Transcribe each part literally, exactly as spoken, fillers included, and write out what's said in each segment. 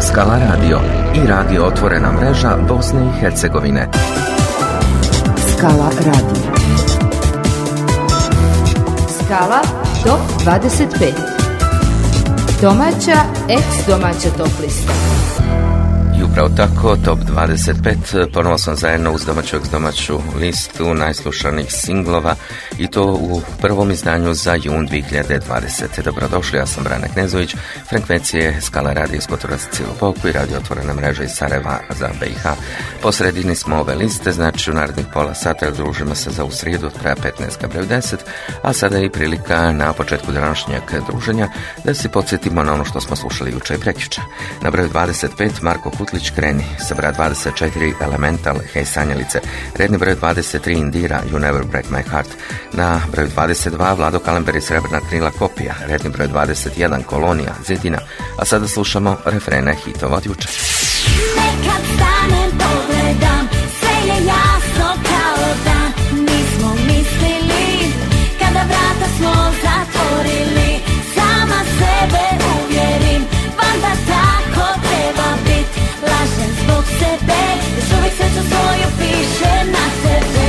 Skala Radio i radio Otvorena mreža Bosne i Hercegovine. Skala Radio. Skala top dvadeset pet. Domaća, ex-domaća top lista. I upravo tako, top dvadeset pet, ponovo sam zajedno uz domaću ex-domaću listu najslušanih singlova i to u prvom izdanju za jun dvije hiljade dvadesete. Dobrodošli, ja sam Brane Knezović, frekvencije Skala Radio iz Kotora za cijelu Boku i radio Otvorena mreža iz Sarajeva za B i H. Po sredini smo ove liste, znači u narednih pola sata družimo se za u srijedu od kraja petnaest broj deset, a sada je i prilika na početku današnjeg druženja da se podsjetimo na ono što smo slušali juče i prekjuče. Na broju dvadeset pet Marko Kutlić Kreni, sa broja dvadeset četiri Elemental, Hej Sanjelice, redni broj dvadeset tri Indira, You Never Break My Heart, na broju dvadeset dva Vlado Kalember i Srebrna krila Kopija, redni broj dvadeset jedan Kolonija, Zidina, a sada slušamo refrene hitova od juče. Nekad stanem, pogledam, sve je jasno kao dan, nismo mislili, kada vrata smo zatvorili, sama sebe uvjerim, valjda tako treba bit, lažem zbog sebe, još uvijek sreću svoju pišem na tebe.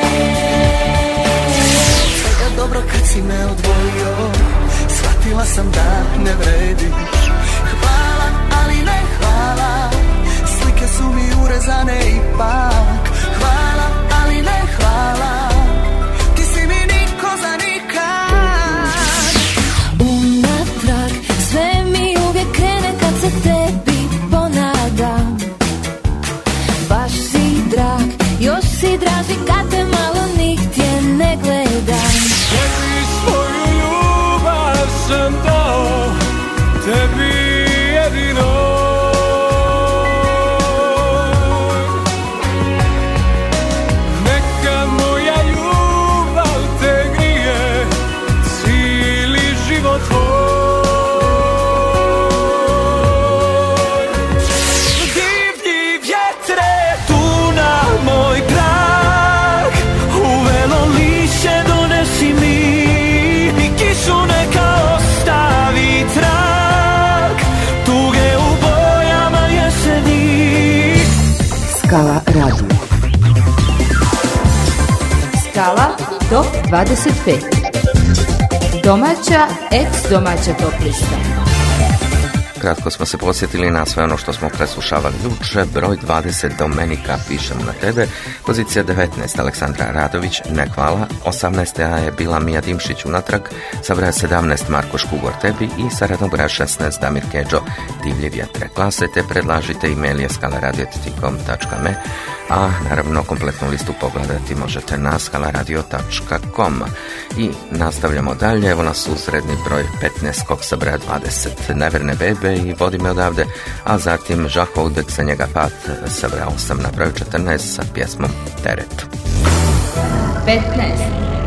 Svega dobro kad si me odvojio, shvatila sam da ne vrediš. Hvala, ali ne hvala, slike su mi urezane ipak. Hvala, ali ne hvala, ti si mi niko za nikad. Unatrag, sve mi uvijek krene kad se tebi ponadam. Baš si drag, još si draži kad te malo nigdje ne gledam. Tebi svoju ljubav sam dao, tebi jedino. Neka moja ljubav te grije, cijeli život tvoj. Divlji vjetre tu na moj prag, uvelo lišće donesi mi, i kišu neka ostavi trag, tuge u bojama jeseni. Skala Radio. Skala top dvadeset pet. Domaća, ex-domaća top lista. Kratko smo se posjetili na sve ono što smo preslušavali juče. Broj dvadeset Domenika, Pišem na tebe. Pozicija devetnaest Aleksandra Radović, Ne hvala. osamnaesta je bila Mija Dimšić, Unatrag. Sa broja sedamnaest Marko Škugor, Tebi. I sa rednog broja šesnaest Damir Kedžo, Divlje vjetre. Glasajte, predlažite, email je skalaradio tačka me, a naravno kompletnu listu pogledati možete na skalaradio tačka com. I nastavljamo dalje, evo nas uz redni broj petnaest Kok sa broja dvadeset Neverne bebe i Vodi me odavde, a zatim Žahoudek sa njega pat sa broja osam na broju četrnaest sa pjesmom Teret. petnaest.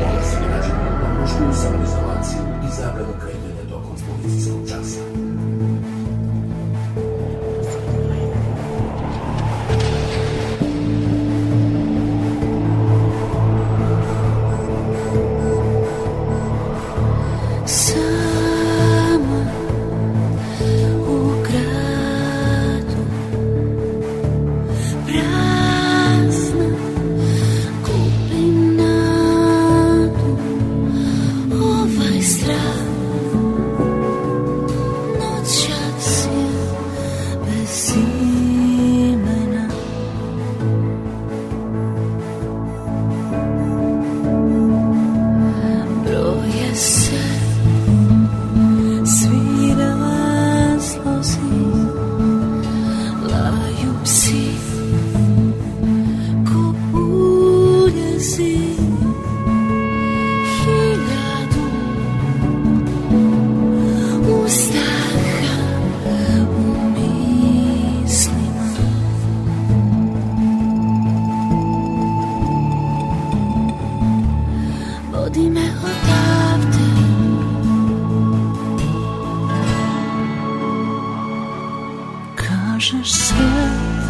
Kažeš sve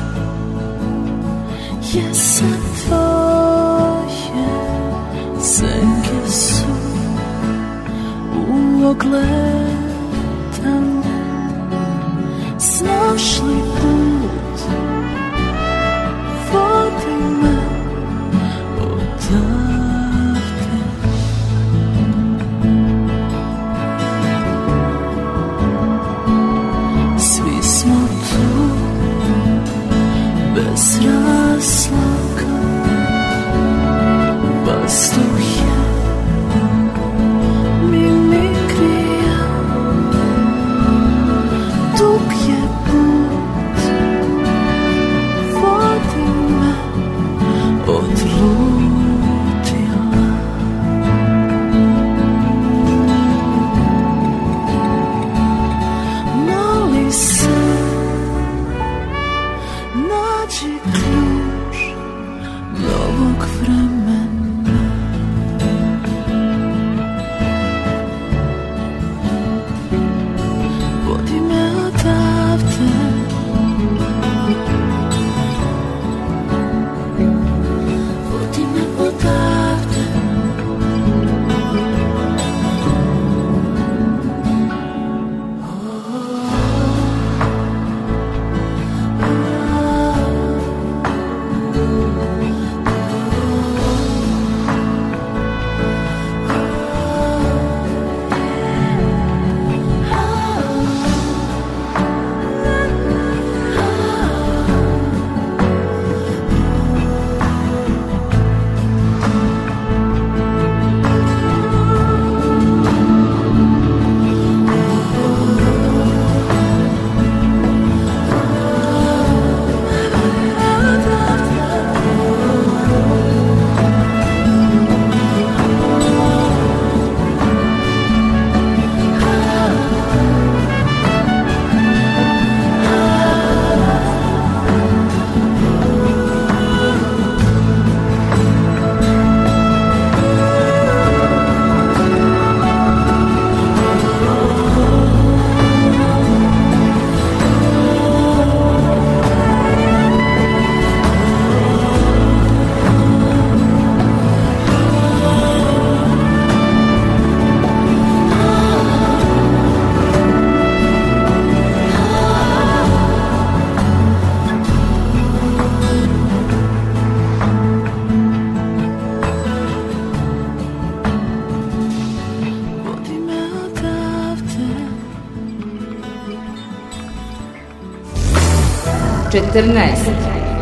je sve tvoje, senke su u ogledama, snovi prošli put, vodi me odavde. Svi smo tu bez razloga, vazduh je mimikrija, dug je put, vodi me odlutila. Moli se, nađi ključ novog vremena. Vodi me odavde, vodi me odavde. Vodi me odavde. četrnaest.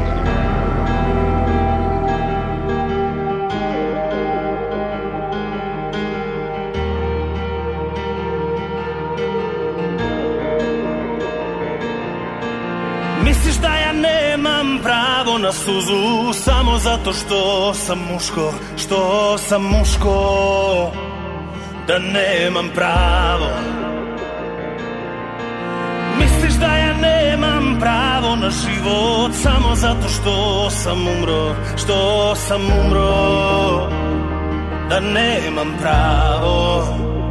Misliš da ja nemam pravo na suzu samo zato što sam muško, što sam muško, da nemam pravo. Misliš da ja nemam pravo na život samo zato što sam umro, što sam umro, da nemam pravo.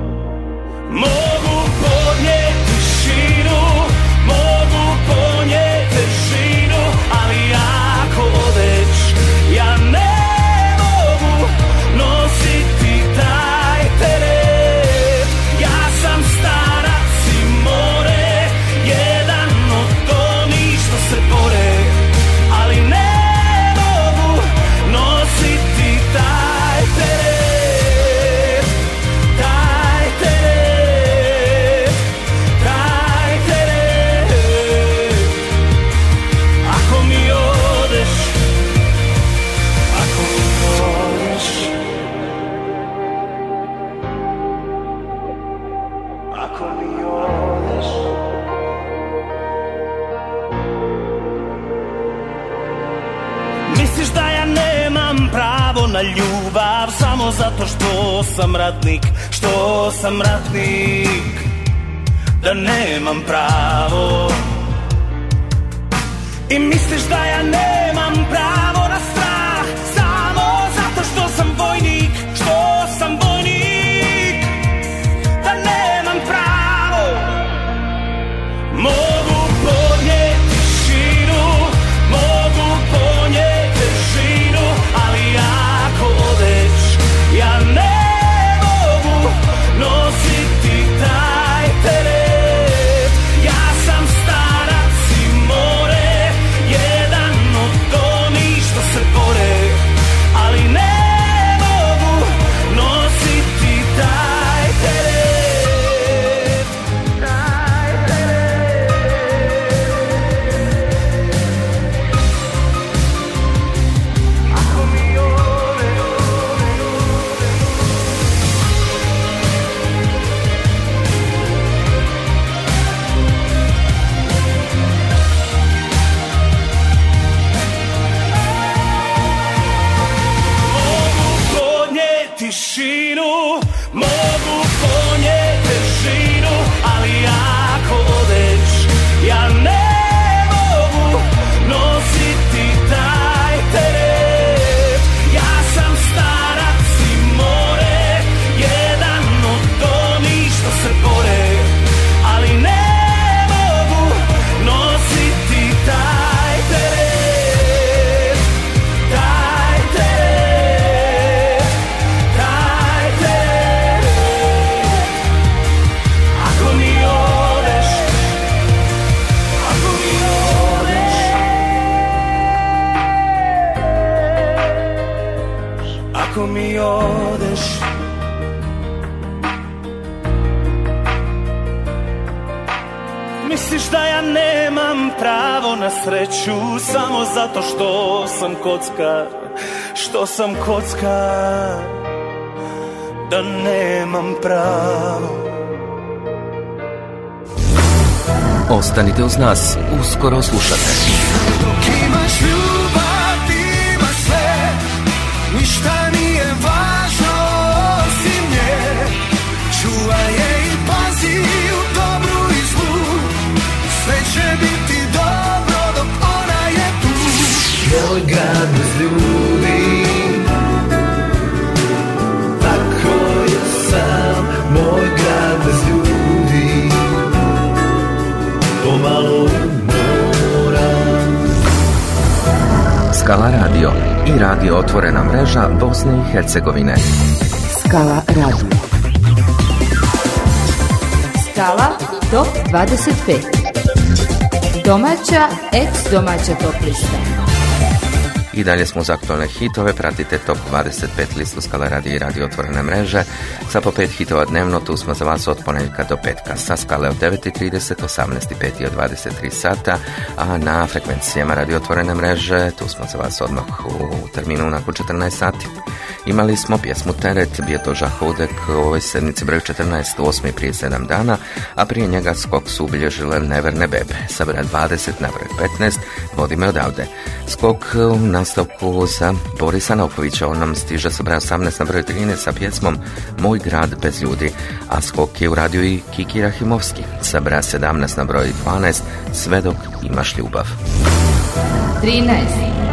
Mogu podnijeti tišinu, mogu ponijeti težinu, ali ako odeš, ja ne mogu nositi taj teret. Ja sam starac i more, jedan od onih što se bore, ali ne mogu nositi taj teret, taj teret, taj teret. Ako mi odeš, ako mi odeš, ako mi odeš. Misliš da ja nemam pravo na ljubav samo zato što sam ratnik, što sam ratnik, da nemam pravo. I misliš da ja nemam pravo na strah samo zato što sam vojnik, što sam vojnik, da nemam pravo. Mogu podnijeti tišinu, mogu ponijeti težinu, ali ako odeš, ja ne mogu nositi taj teret. Ja sam starac mi odeš. Misliš da ja nemam pravo na sreću samo zato što sam kockar, što sam kockar, da nemam pravo. Ostanite uz nas, uskoro slušate. Dok imaš ljubav, ima sve, ništa nije važno osim nje. Čuvaj je i pazi u dobru i zlu, sve će biti dobro dok ona je tu. Moj grad bez ljudi, tako je sam, moj grad bez ljudi, pomalo umoran. Skala radio i radio otvorena mreža Bosne i Hercegovine. Skala radio. Skala top dvadeset pet. Domaća, ex-domaća top lista. I dalje smo uz aktualne hitove, pratite top dvadeset pet listu Skala radio i radio otvorene mreže. Sa po pet hitova dnevno, tu smo za vas od ponedjeljka do petka. Sa skale od devet i trideset, osamnaest i pet i od dvadeset tri sata, a na frekvencijama radio otvorene mreže, tu smo za vas odmah u terminu nakon četrnaest sati. Imali smo pjesmu Teret, bio to Žahoudek u ovoj sedmici broj četrnaest, osmi prije sedam dana, a prije njega skok su ubilježile Neverne bebe. Sa broja dvadeset na broj petnaest, Vodi me odavde. Skok u nastavku za Borisa Naukovića, on nam stiže sa broja osamnaest na broj trinaest sa pjesmom Moj grad bez ljudi, a skok je uradio i Kiki Rahimovski sa broja sedamnaest na broj dvanaest, Sve dok imaš ljubav. trinaest.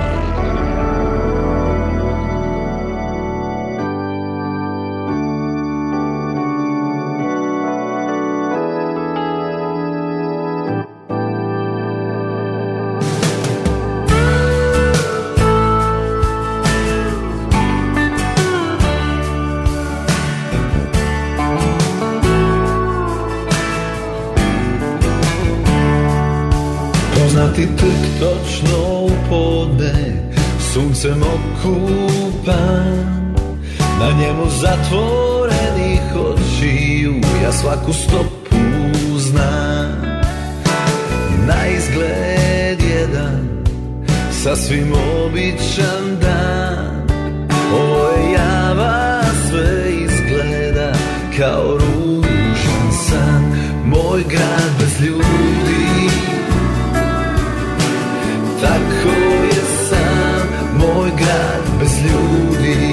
Poznati trk točno u podne, suncem okupan, na njemu zatvorenih očiju, ja svaku stopu znam. Na izgled jedan, sasvim običan dan, ovo je java, sve izgleda kao ružan san. Moj grad bez ljudi, tako je sam, moj grad bez ljudi,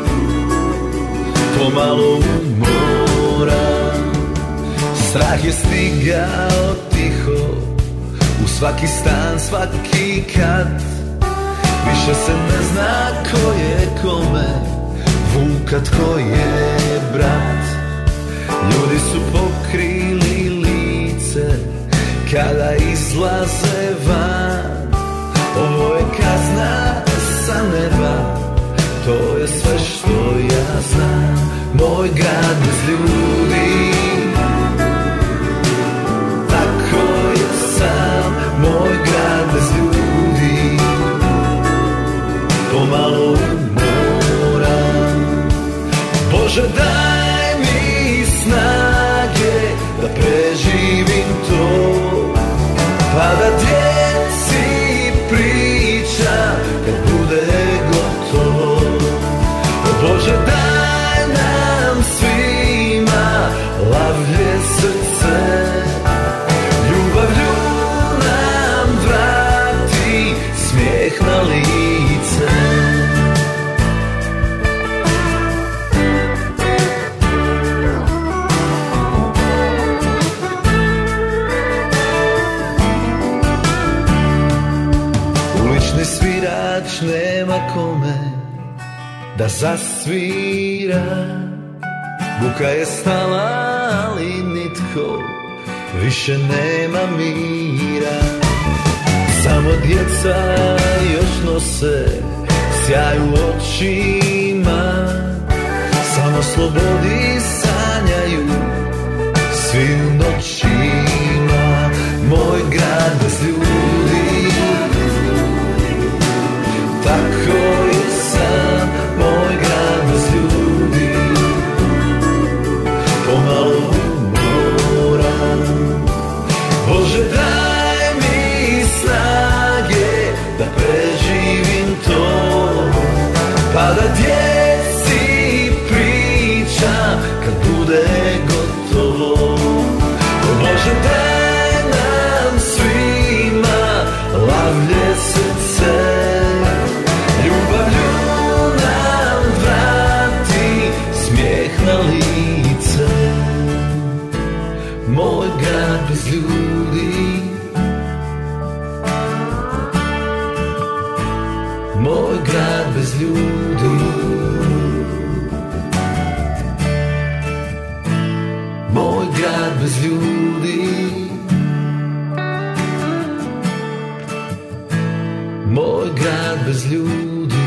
pomalo umoran. Strah je stigao tiho u svaki stan, svaki kat. Više se ne zna ko je kome, Vuka tko je brat. Ljudi su pokrili lice kada izlaze van. Ovo je kazna sa neba, to je sve što ja znam. Moj grad bez ljudi, tako je sam, moj grad bez ljudi, pomalo umoran. Bože daj mi snage da preživim to, pa da djeci priča kad bude gotovo. Bože daj nam svima lavlje srce, ljubavlju nam vrati smijeh na lice. Svirač nema kome da zasvira, buka je stala, ali nitko više nema mira. Samo djeca još nose sjaj u očima, samo slobodi sanjaju svi u noćima. Moj grad bez ljudi, tako je sam, moj grad bez ljudi. bez ljudi. Moj grad bez ljudi. Moj grad bez ljudi.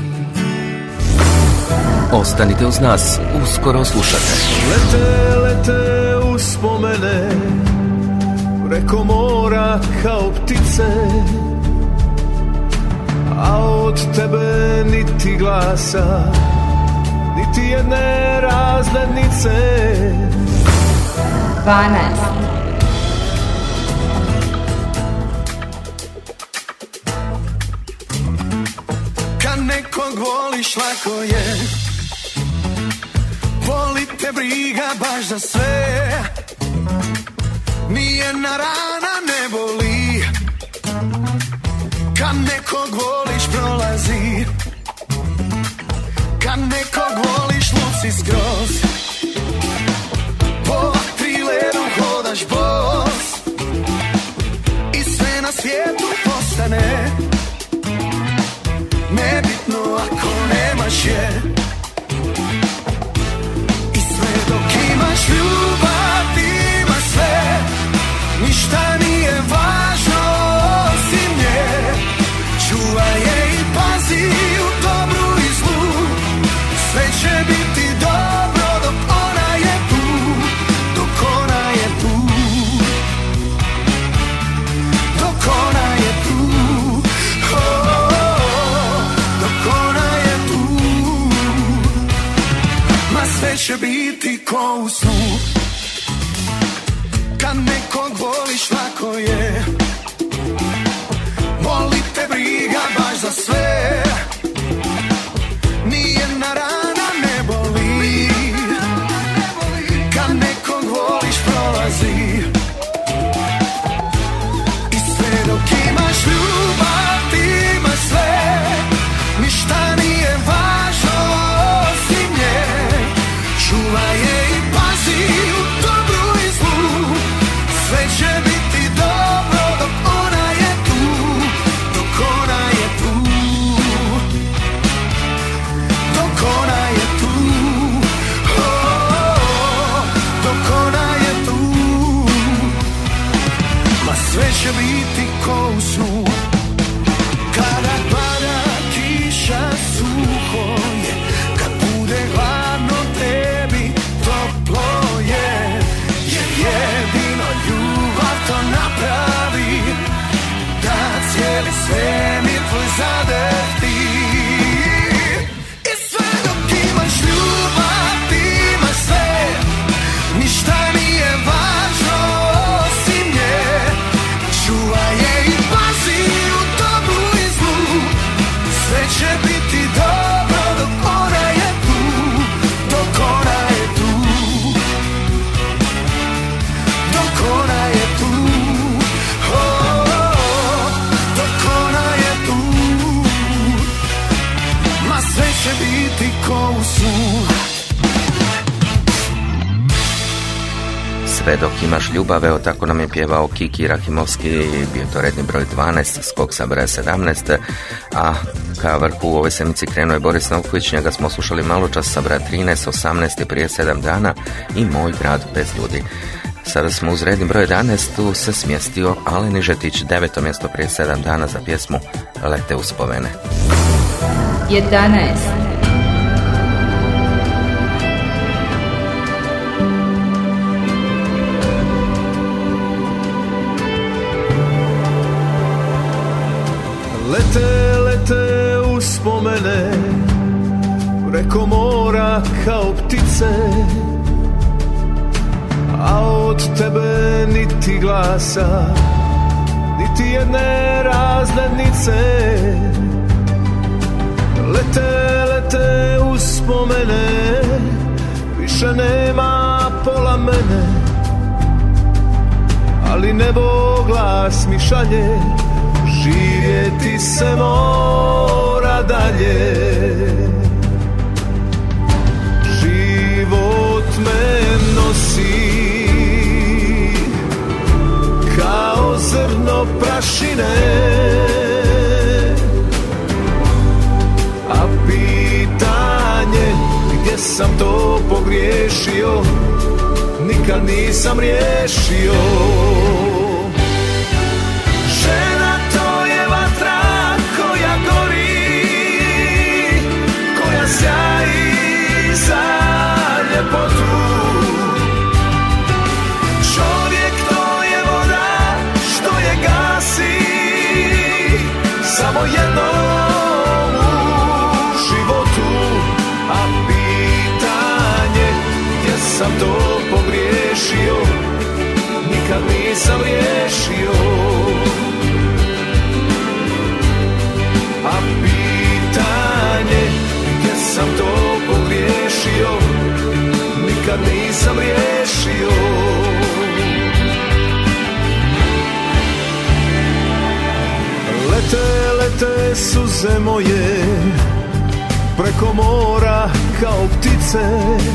Ostanite uz nas, uskoro slušate. Lete, lete uspomene preko mora kao ptice, a od tebe niti glasa, niti jedne razglednice. dvanaest. Kad nekog voliš lako je, voli te briga baš za sve, nijedna rana ne boli. Kad nekog voliš prolazi, kad nekog voliš luci skroz, po trileru hodaš bos i sve na svijetu postane nebitno ako nemaš je. I sve dok imaš ljubav ima sve, ništa nije važno osim nje. Čuvaj je i pazi u dobru i zlu, sve će biti dobro dok ona je tu, dok ona je tu, dok ona je tu, oh, oh, oh, dok ona je tu. Ma sve će biti ko u snu. Kad nekog voliš lako je, voli te briga baš za sve, nijedna rana ne boli. Kad nekog voliš prolazi, i sve dok imaš ljubav ima sve, ništa nije važno osim nje. Čuvaj je i pazi u dobru i zlu, sve će biti dobro dok ona je tu, dok ona je tu, dok ona je tu, oh, oh, oh, dok ona je tu. Ma sve će biti ko u snu. Kada pada kiša suho je, kad bude hladno tebi toplo je, jer jedino ljubav to napravi, da cijeli svemir tvoj zadehti. I sve dok imaš ljubav ima sve, ništa nije važno osim nje. Čuvaj je i pazi u dobru i zlu, sve će biti dobro dok ona je tu, dok ona je tu, dok ona je tu, oh, oh, oh, dok ona je tu. Ma sve će biti ko u snu. Sve dok imaš ljubav, evo tako nam je pjevao Kiki Rahimovski, bio to redni broj dvanaest, skok sa broja sedamnaest, a ka vrhu u ovoj sedmici krenuo je Boris Novković, njega smo slušali malo čas sa broja trinaest, osamnaest je prije sedam dana i Moj grad bez ljudi. Sada smo uz redni broj jedanaest, tu se smjestio Alen Ižetić, deveto mjesto prije sedam dana za pjesmu Lete uspomene. jedanaest. Lete, lete uspomene preko mora kao ptice, a od tebe niti glasa, niti jedne razglednice. Lete, lete uspomene, više nema pola mene, ali nebo glas mi šalje, živjeti se mora dalje. Život me nosi kao zrno prašine, a sam to pogriješio, nikad nisam riješio. Žena to je vatra koja gori, koja sjaji za ljepotu. Čovjek to je voda što je gasi, samo jednom u životu. A pitanje gdje sam to pogriješio, nikad nisam riješio. A pitanje gdje sam to pogriješio, nikad nisam riješio. Lete, lete suze moje preko mora kao ptice,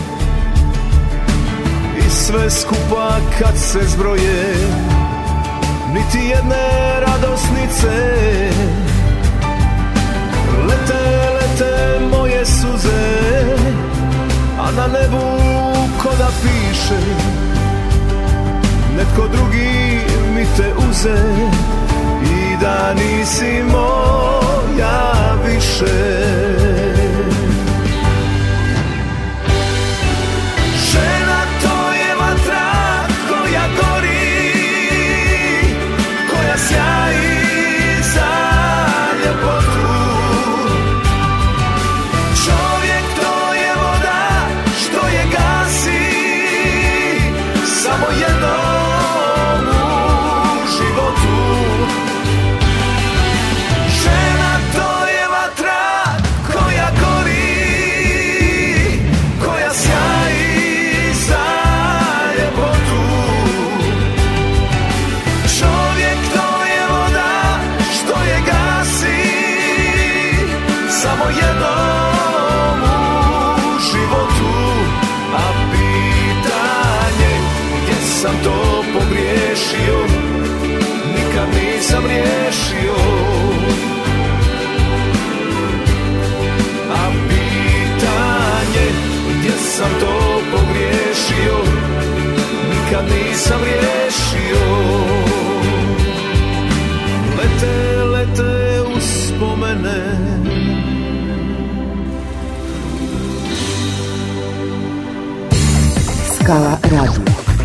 i sve skupa kad se zbroje niti jedne radosnice. Lete, lete moje suze, a na nebu ko da piše netko drugi mi te uze, i da nisi moja više. Žena to je vatra koja gori, koja sjaji za ljepotu. Čovjek to je voda što je gasi, samo jednom u životu. Žena to je vatra koja gori, koja sjaji za ljepotu. Čovjek to je voda što je gasi, samo jednom u životu. A pitanje gdje sam to pogriješio, nikad nisam riješio. A pitanje gdje sam to pogriješio, nikad nisam riješio. Lete, lete uspomene, Skala radio.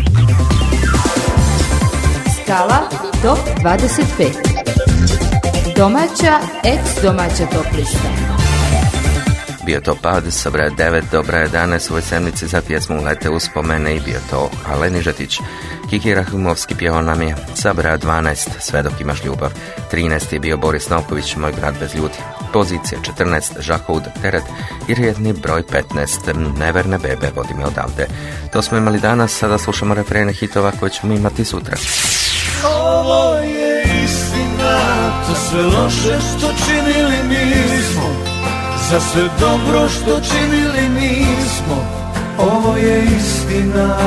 Skala top dvadeset pet. Domaća, ex-domaća top lista. Bio to pad sa broja devet do broja jedanaest u ovoj sedmici za pjesmu Lete uspomene, i bio to Alen Ižetić. Kiki Rahimovski pjevao nam je sa broja dvanaest Sve dok imaš ljubav. trinaest je bio Boris Novković, Moj grad bez ljudi. Pozicija četrnaest Žakoud Teret i redni broj petnaest Neverne bebe vodi me odavde. To smo imali danas, sada slušamo refrene hitova koje ćemo imati sutra. Ovo je istina, za sve loše što činili nismo, za sve dobro što činili nismo. Ovo je istina,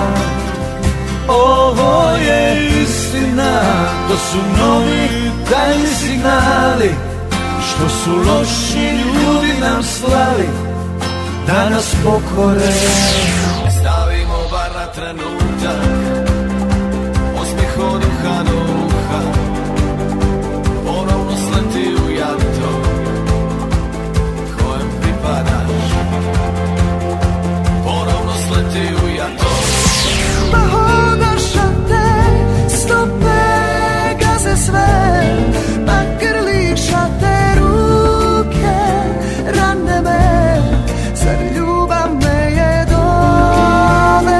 ovo je istina, to su novi tajni signali što su loši ljudi nam slali da nas pokore. Stavimo bar na trenutak osmijeh od uha do uha, ponovno sleti u jato kojem pripadaš, ponovno sleti u jato. Pa hodaš a te stope gaze sve, pa grliša te ruke rane me, zar ljubav me je dovela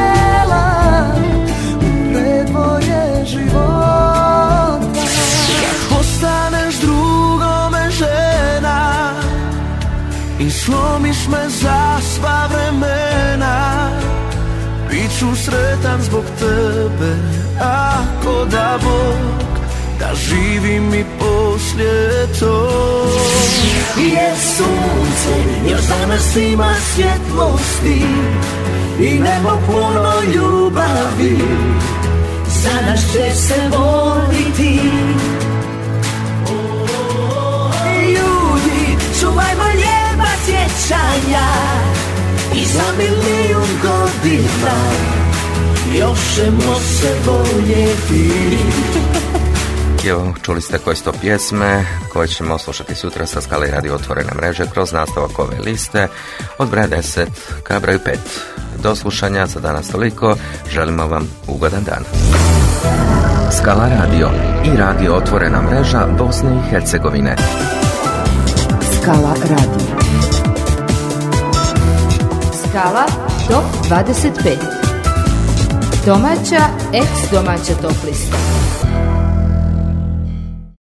u predvorje života. Kad postaneš drugome žena i slomiš me za sva vremena, bit ću sretan zbog tebe, ako da Bog da živim i poslije to. Je sunce, još danas ima svjetlosti i nebo puno ljubavi, za nas će se voliti. Ljudi, čuvajmo lijepa sjećanja i za milijun godina još ćemo se voljeti. Evo, čuli ste koje su to pjesme koje ćemo slušati sutra sa skale radio otvorene mreže kroz nastavak ove liste od broja deset ka broju pet. Do slušanja za danas toliko, želimo vam ugodan dan. Skala radio i radio otvorena mreža Bosne i Hercegovine. Skala radio. Skala top dvadeset pet. Domaća, ex domaća top lista.